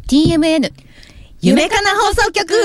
TMN 夢かな放送局。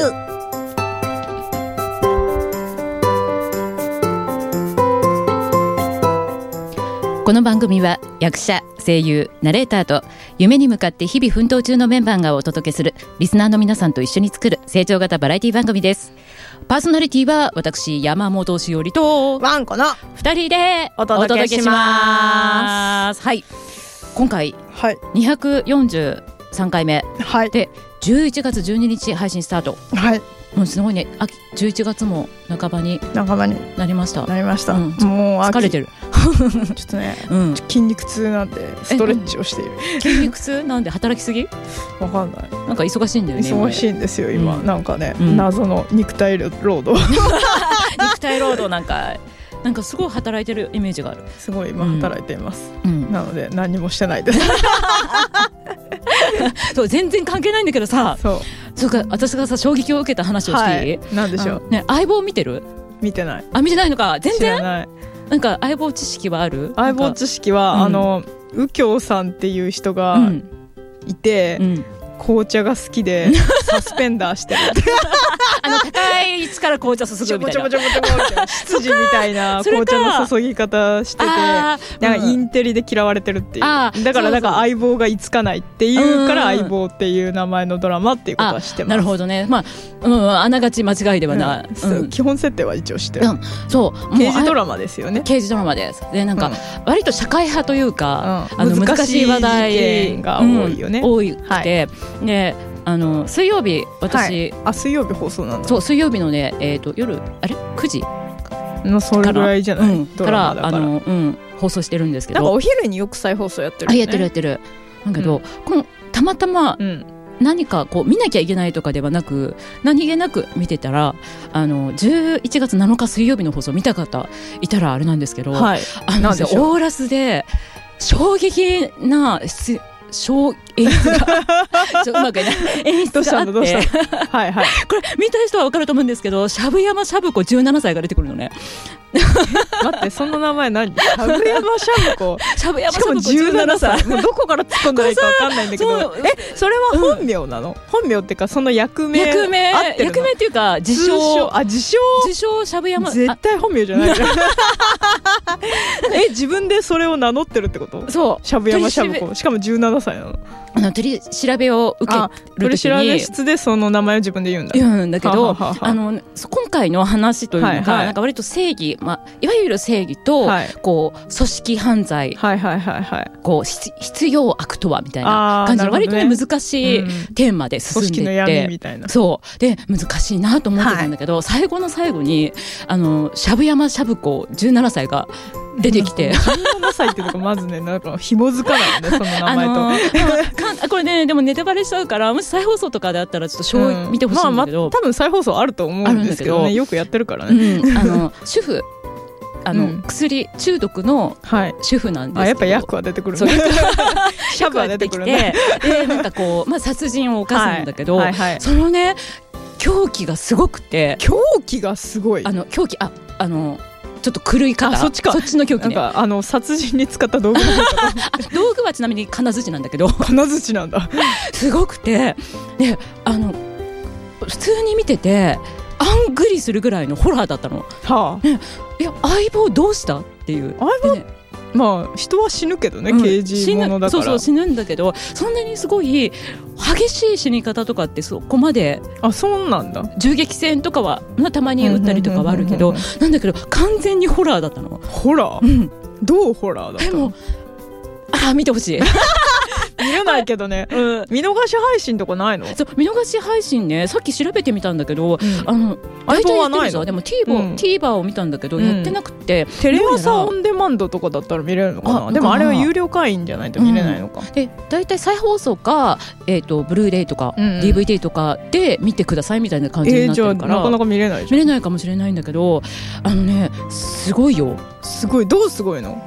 この番組は役者、声優、ナレーターと夢に向かって日々奮闘中のメンバーがお届けするリスナーの皆さんと一緒に作る成長型バラエティ番組です。パーソナリティは私山本しおりとワンコの 2人でお届けします。はい、今回、243回目、で11月12日配信スタート。もうすごいね、11月も半ばになりました。もう疲れてるちょっとね、筋肉痛なんでストレッチをしている。 筋肉痛なんで働きすぎ？ わかんない。 なんか忙しいんだよね。 忙しいんですよ今、なんかね、謎の肉体労働肉体労働なんかすごい働いてるイメージがある。 すごい今働いています、なので何もしてないですそう全然関係ないんだけどさ、そうか、私がさ衝撃を受けた話をしていい？ なんでしょうね。相棒見てる？見てない。見てないのか。全然知らない。 なんか相棒知識はある？ 相棒知識は、右京さんっていう人がいて、紅茶が好きでサスペンダーしてる高い位置から紅茶注ぐみたいな執事みたいな紅茶の注ぎ方してて、なんかインテリで嫌われてるっていう。だからなんか相棒が居つかないっていうから相棒っていう名前のドラマっていうことは知ってます。 なるほどね。まあ、あながち間違いではない、 基本設定は一応知ってる。 そう刑事ドラマですよね。 刑事ドラマです。でなんか、割と社会派というか、難しい話題が多いよね。多くて、で水曜日私、 水曜日放送なんだ。 そう、水曜日のね、夜9時のそれぐらいじゃない、ドラマだから放送してるんですけど、 なんかお昼によく再放送やってるよね。 やってるだけど、たまたま、何かこう見なきゃいけないとかではなく、何気なく見てたら11月7日水曜日の放送見た方いたらあれなんですけど、オーラスで衝撃な演出がうまくない演出があってこれ見た人は分かると思うんですけど、しゃぶ山しゃぶ子17歳が出てくるのね。 待って、その名前何？しゃぶ山しゃぶ子しかも17歳。 もうどこから突っ込んだらいいか分かんないんだけど、それは本名なの？本名っていうかその役名っていうか自称しゃぶ山。 絶対本名じゃないじゃん自分でそれを名乗ってるってこと？そう、しゃぶ山しゃぶ子、しかも17歳なの。 取り調べを受ける時に取り調べ室でその名前を自分で言うんだけど、今回の話というのが、なんか割と正義、いわゆる正義と、こう組織犯罪、こう必要悪とはみたいな感じの割とね難しいテーマで進んでいって、組織の闇みたいな、そうで難しいなと思ってたんだけど、最後の最後にしゃぶ山しゃぶ子17歳が出てきて、 17歳っていうのがまずね、なんか紐づかないよね、その名前とこれね、でもネタバレしちゃうから、もし再放送とかであったらちょっと見てほしいんだけど、 多分再放送あると思うんですけどね、よくやってるからね。 主婦、薬中毒の主婦なんですけど、 やっぱ役は出てくるね。シャブは出てくるね。 でなんかこう、殺人を犯すんだけど、そのね狂気がすごくて。 狂気がすごい。 狂気、ちょっと狂い方、そっちの狂気ね。 なんか殺人に使った道具の道具はちなみに金槌なんだけど。 金槌なんだ。 すごくて、で普通に見ててアングリするぐらいのホラーだったの。いや、相棒どうしたっていう。相棒、 まあ人は死ぬけどね、刑事ものだから。 そう死ぬんだけど、そんなにすごい激しい死に方とかってそこまで。 そうなんだ。 銃撃戦とかはたまに撃ったりとかはあるけど、なんだけど完全にホラーだったの。 ホラー？どうホラーだったの？ でも見てほしい。 見れないけどね、見逃し配信とかないの？ そう、見逃し配信ね、さっき調べてみたんだけど、 大体はないの？ でも TVer を見たんだけど、やってなくて、 テレ朝オンデマンドとかだったら見れるのかな。でもあれは有料会員じゃないと見れないのか。 で大体再放送か、ブルーレイとか、DVD とかで見てくださいみたいな感じになってるから、 なかなか見れないじゃん。 見れないかもしれないんだけど、すごいよ。 すごい。どうすごいの？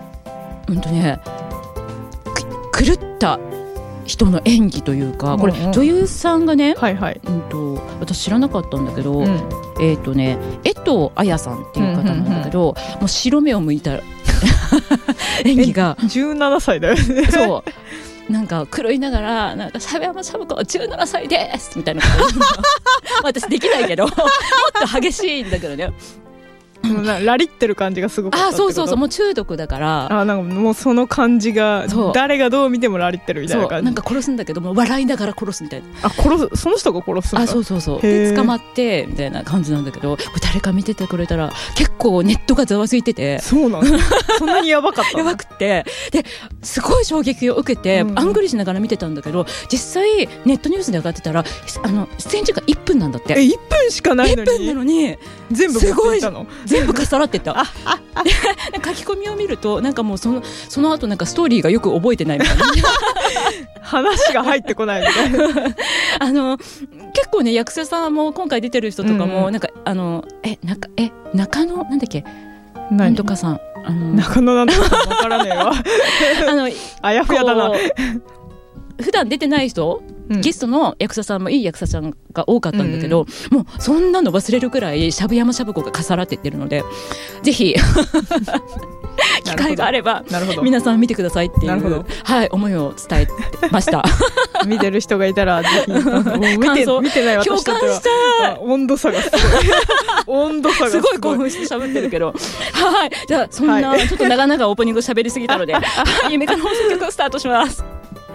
狂った人の演技というか、これ女優さんがね、私知らなかったんだけど、江藤彩さんっていう方なんだけど、もう白目を向いた演技が 17歳だよね。 そうなんか狂いながらなんか鮫山シャブ子17歳ですみたいなこと私できないけどもっと激しいんだけどねラリってる感じがすごかったってこと。 そうもう中毒だからなんかもうその感じが誰がどう見てもラリってるみたいな感じ。 なんか殺すんだけども笑いながら殺すみたいな。 その人が殺すんだ。 そうで捕まってみたいな感じなんだけど、誰か見ててくれたら結構ネットがざわついてて。 そうなんだそんなにやばかったやばくてですごい衝撃を受けて、あんぐりしながら見てたんだけど、実際ネットニュースで上がってたら出演時間1分なんだって。 1分しかないのに。 1分なのに全部持っていたの。 全部重なってた書き込みを見るとなんかもうその後なんかストーリーがよく覚えてないみたいな話が入ってこないみたいな結構ね役者さんも今回出てる人とかも、なんか中野なんだっけなんとかさん中野なんとかさん分からねえわあやふやだな。 普段出てない人、ゲストの役者さんもいい役者さんが多かったんだけど、もうそんなの忘れるくらいしゃぶ山しゃぶ子が重なってってるので、ぜひ機会があれば皆さん見てくださいっていう、思いを伝えました見てる人がいたらぜひ見てない私たちは温度差がすごい温度差がすごい興奮して喋ってるけどじゃあそんなちょっと長々オープニング喋りすぎたので夢かの放送局をスタートします。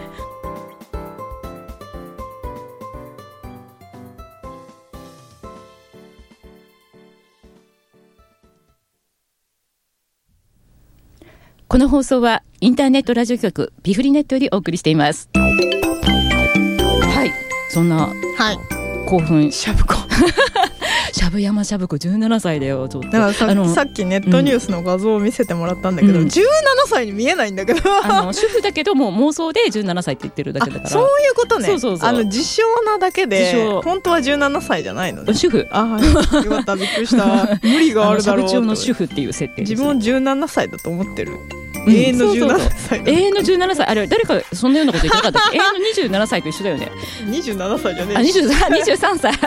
この放送はインターネットラジオ局ビフリネットよりお送りしています。はい、そんな興奮しゃぶ子しゃぶ山しゃぶ子17歳だよ。ちょっとだからさっきネットニュースの画像を見せてもらったんだけど、17歳に見えないんだけど主婦だけども妄想で17歳って言ってるだけだから。 そういうことね。 そう自称なだけで本当は17歳じゃないのね。 主婦よかったびっくりした無理があるだろうしゃぶ町の主婦っていう設定です、ね、 自分を17歳だと思ってる。永遠の17歳永遠の17歳あれ誰かそんなようなこと言ってなかったっけ永遠の27歳と一緒だよね。 27歳じゃねえ 23歳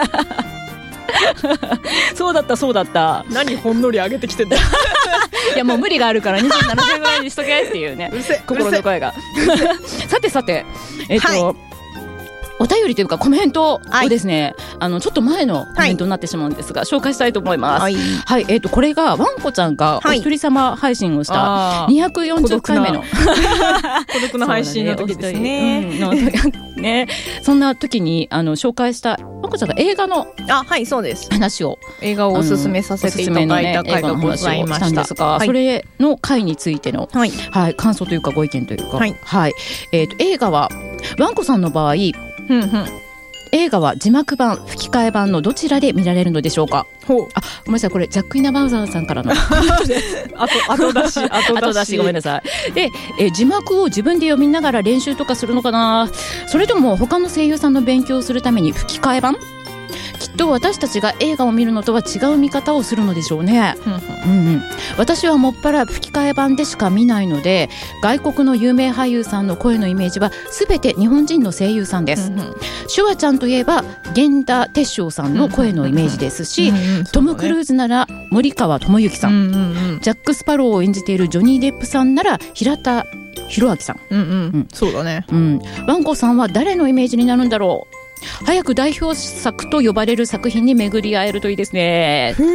そうだった何ほんのり上げてきてんだいやもう無理があるから27歳ぐらいにしとけっていうね心の声がさてお便りというかコメントをですね、ちょっと前のコメントになってしまうんですが、紹介したいと思います。これがワンコちゃんがお一人様配信をした240回目の孤独な配信の時ですね。 そんな時に紹介したワンコちゃんが映画の話を映画をおすすめさせていただいた回がございましたんですが、それの回についての感想というかご意見というか、映画はワンコさんの場合映画は字幕版吹き替え版のどちらで見られるのでしょうか。ごめんなさい、これジャック・イナ・バウザーさんからの後出しごめんなさい。で、字幕を自分で読みながら練習とかするのかな、それとも他の声優さんの勉強をするために吹き替え版、きっと私たちが映画を見るのとは違う見方をするのでしょうね。私はもっぱら吹き替え版でしか見ないので、外国の有名俳優さんの声のイメージは全て日本人の声優さんです。シュワちゃんといえば源田鉄章さんの声のイメージですし、トム・クルーズなら森川智之さん、ジャック・スパローを演じているジョニー・デップさんなら平田博明さん、 そうだね。 ワンコさんは誰のイメージになるんだろう。早く代表作と呼ばれる作品に巡り合えるといいですね。と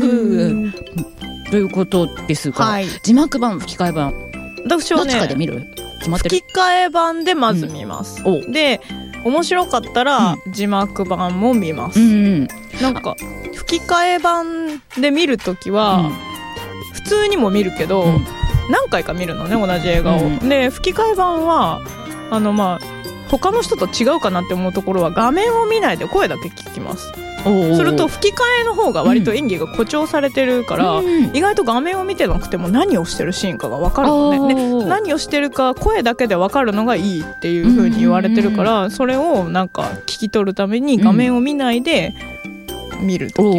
いうことですが、字幕版吹き替え版私はねどっちかで見る？決まってる？ 吹き替え版でまず見ます、で面白かったら字幕版も見ます、なんか吹き替え版で見るときは、普通にも見るけど、何回か見るのね同じ映画を、で吹き替え版は他の人と違うかなって思うところは画面を見ないで声だけ聞きます。すると吹き替えの方が割と演技が誇張されてるから、意外と画面を見てなくても何をしてるシーンかが分かるのね。で何をしてるか声だけで分かるのがいいっていう風に言われてるから、それをなんか聞き取るために画面を見ないで見る時が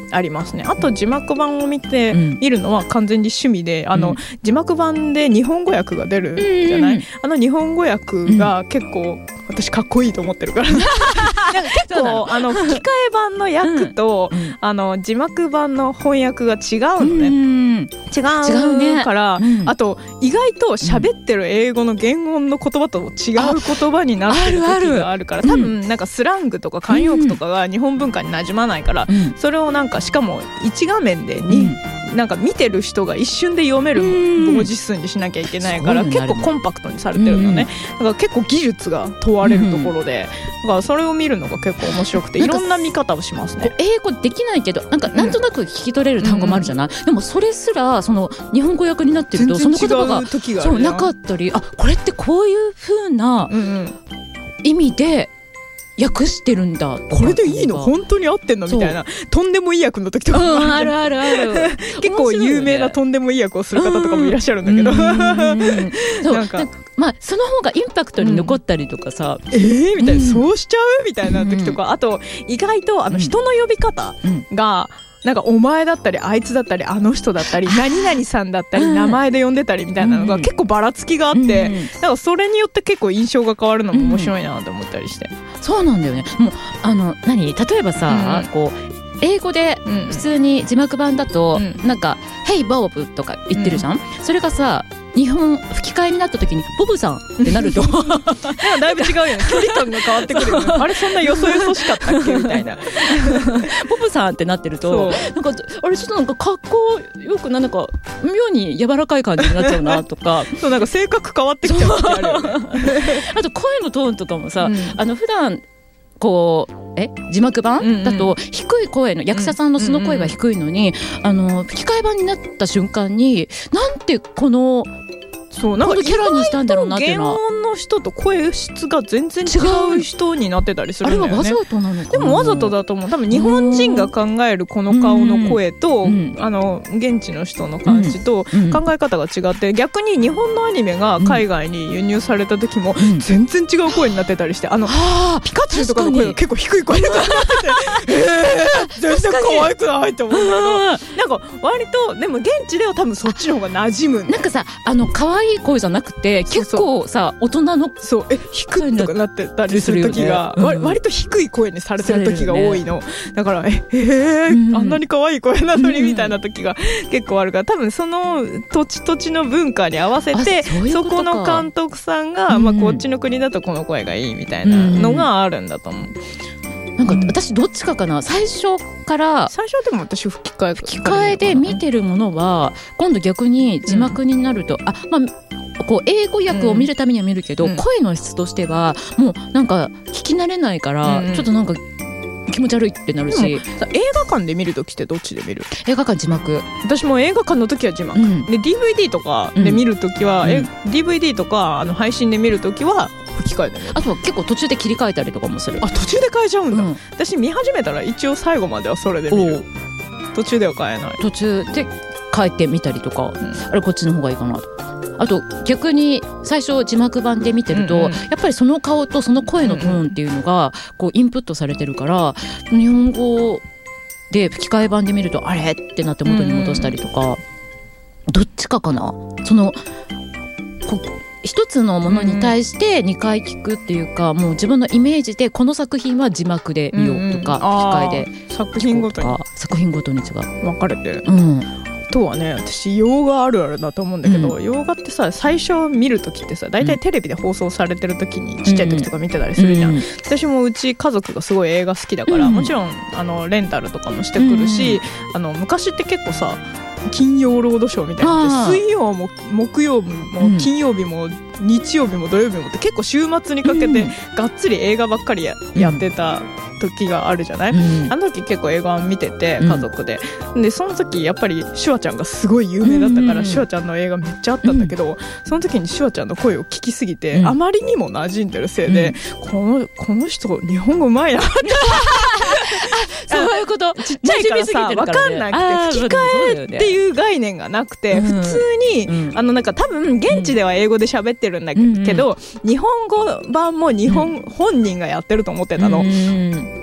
ありますね。あと字幕版を見るのは完全に趣味で、字幕版で日本語訳が出るじゃない、日本語訳が結構私かっこいいと思ってるからなんか結構吹き替え版の訳と、字幕版の翻訳が違うのね。違うから、あと意外と喋ってる英語の原音の言葉と違う言葉になってる時があるから、多分なんかスラングとか慣用句とかが日本文化に馴染まないから、それをなんかしかも1画面でなんか見てる人が一瞬で読める文字数にしなきゃいけないから、結構コンパクトにされてるのね。だから結構技術が問われるところで、だからそれを見るのが結構面白くて、いろんな見方をしますね。 英語できないけどなんとなく聞き取れる単語もあるじゃない、でもそれすらその日本語訳になってるとその言葉がそうなかったり、これってこういう風な意味で訳してるんだ、 これでいいの本当に合ってんのみたいな、とんでもいい訳の時とかもあるある結構有名なとんでもいい訳をする方とかもいらっしゃるんだけど、なんかその方がインパクトに残ったりとかさ、 みたいな、そうしちゃうみたいな時とか、あと意外と人の呼び方がなんかお前だったりあいつだったりあの人だったり何々さんだったり名前で呼んでたりみたいなのが結構ばらつきがあって、だからそれによって結構印象が変わるのも面白いなと思ったりして、 そうなんだよね。もう例えばさ、こう英語で普通に字幕版だと、なんか「Hey Bob」とか言ってるじゃん、それがさ日本吹き替えになった時にボブさんってなるとだいぶ違うよね、距離感が変わってくるよねあれそんなよそよそしかったっけみたいなボブさんってなってるとなんかあれちょっとなんか格好よくなんか妙に柔らかい感じになっちゃうなとかそうなんか性格変わってきちゃう時あるよねあと声のトーンとかもさ、普段こう字幕版だと低い声の役者さんの素の声は低いのに、吹き替え版になった瞬間になんてこのなんかキャラにしたんだろうなっていうのは、 原音の人と声質が全然違う人になってたりするんだよね。 あれはわざとなのかな。 でもわざとだと思う。多分日本人が考えるこの顔の声と、現地の人の感じと考え方が違って、逆に日本のアニメが海外に輸入された時も全然違う声になってたりして、ピカチュウとかの声が結構低い声になってて全然可愛くないと思うけど、なんか割とでも現地では多分そっちの方が馴染む。 なんかさ可愛い声じゃなくて結構さ大人の低いとかなってたりする時が、割と低い声にされてる時が多いの。だからあんなに可愛い声なのにみたいな時が結構あるから、多分その土地土地の文化に合わせてそこの監督さんが、こっちの国だとこの声がいいみたいなのがあるんだと思う。 なんか私どっちかかな、最初でも私吹き替えで見てるものは今度逆に字幕になると、こう英語訳を見るためには見るけど、声の質としてはもうなんか聞き慣れないから、ちょっとなんか気持ち悪いってなるし。 映画館で見るときってどっちで見る？ 映画館字幕。 私も映画館のときは字幕、で DVD とかで見るときは、DVD とか配信で見るときは吹き替えで見る。 あとは結構途中で切り替えたりとかもする。 途中で変えちゃうんだ、私見始めたら一応最後まではそれで見る。途中では変えない。 途中で変えてみたりとか、あれこっちの方がいいかなと。あと逆に最初字幕版で見てると、やっぱりその顔とその声のトーンっていうのがこうインプットされてるから、日本語で吹き替え版で見るとあれってなって元に戻したりとか、どっちかかな。一つのものに対して2回聞くっていうか、もう自分のイメージでこの作品は字幕で見ようとか、吹き替えで作品ごとに違う分かれてる。あとはね、私洋画あるあるだと思うんだけど、洋画ってさ、最初見るときってさ、大体テレビで放送されてるときにちっちゃいときとか見てたりするじゃん、私もうち家族がすごい映画好きだから、もちろんレンタルとかもしてくるし、昔って結構さ金曜ロードショーみたいなのって水曜も木曜日も金曜日も日曜日も土曜日もって結構週末にかけてがっつり映画ばっかり やってた時があるじゃない、あの時結構映画見てて家族で、でその時やっぱりシュワちゃんがすごい有名だったから、シュワちゃんの映画めっちゃあったんだけど、その時にシュワちゃんの声を聞きすぎて、あまりにも馴染んでるせいで、この人日本語うまいなってそういうことちっちゃいからさ分かんなくて、吹き替えっていう概念がなくて、普通になんか多分現地では英語で喋ってるんだけど、日本語版も本人がやってると思ってたの、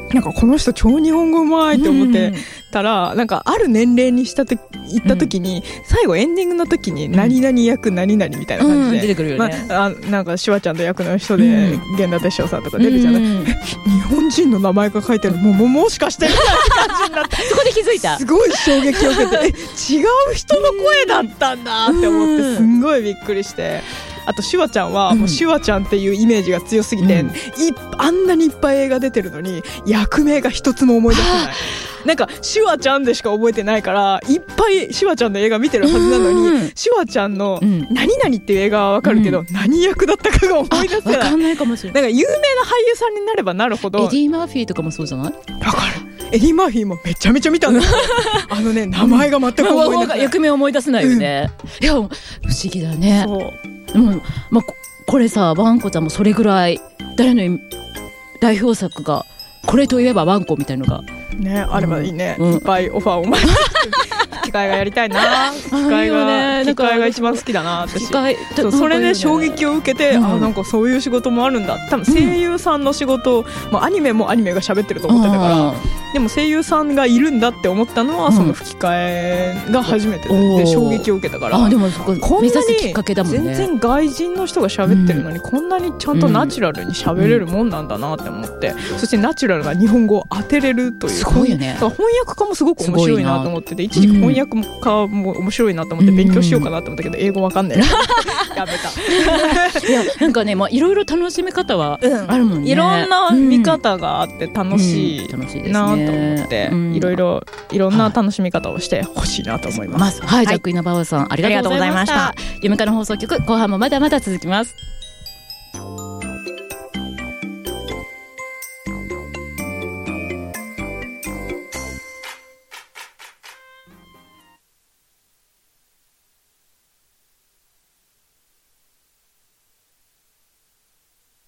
なんかこの人超日本語うまいって思ってたら、なんかある年齢に行った時に、最後エンディングの時に何々役何々みたいな感じで、 出てくるよね。 なんかシュワちゃんの役の人で源田鉄章さんとか出るじゃない、日本人の名前が書いてある、もしかしてみたいな感じになってそこで気づいた。 すごい衝撃を受けて違う人の声だったんだって思ってすんごいびっくりして。あとシュワちゃんはもうシュワちゃんっていうイメージが強すぎて、あんなにいっぱい映画出てるのに役名が一つも思い出せないなんかシュワちゃんでしか覚えてないから、いっぱいシュワちゃんの映画見てるはずなのに、シュワちゃんの何々っていう映画はわかるけど、何役だったかが思い出せない。 わかんないかもしれない。 なんか有名な俳優さんになればなるほど。 エディ・マーフィーとかもそうじゃない？ わかる。エディ・マーフィーもめちゃめちゃ見たんだね、名前が全く思い出せない、 役名思い出せないよね、いや不思議だね。そう、これさ、ワンコちゃんもそれぐらい誰の代表作がこれといえばワンコみたいのがね、あればいいね、いっぱいオファーをもらって機械がやりたいな。機械が一番好きだな私。それで衝撃を受けて、なんかそういう仕事もあるんだ。多分声優さんの仕事、アニメもアニメが喋ってると思ってたから、でも声優さんがいるんだって思ったのは、その吹き替えが初めてで衝撃を受けたから。 でもそこ目指すきっかけだもんね。 全然外人の人が喋ってるのに、こんなにちゃんとナチュラルに喋れるもんなんだなって思って、そしてナチュラルな日本語を当てれるという、 すごいよね。 翻訳家もすごく面白いなと思ってて、一時期翻訳家も面白いなと思って勉強しようかなと思ったけど、英語わかんないやめた。いや、なんかね、いろいろ楽しみ方はあるもんね。いろんな見方があって楽しいなと思って、いろんな楽しみ方をしてほしいなと思います。 はい、じゃあクイナバウさんありがとうございました。ゆめかの放送局後半もまだまだ続きます。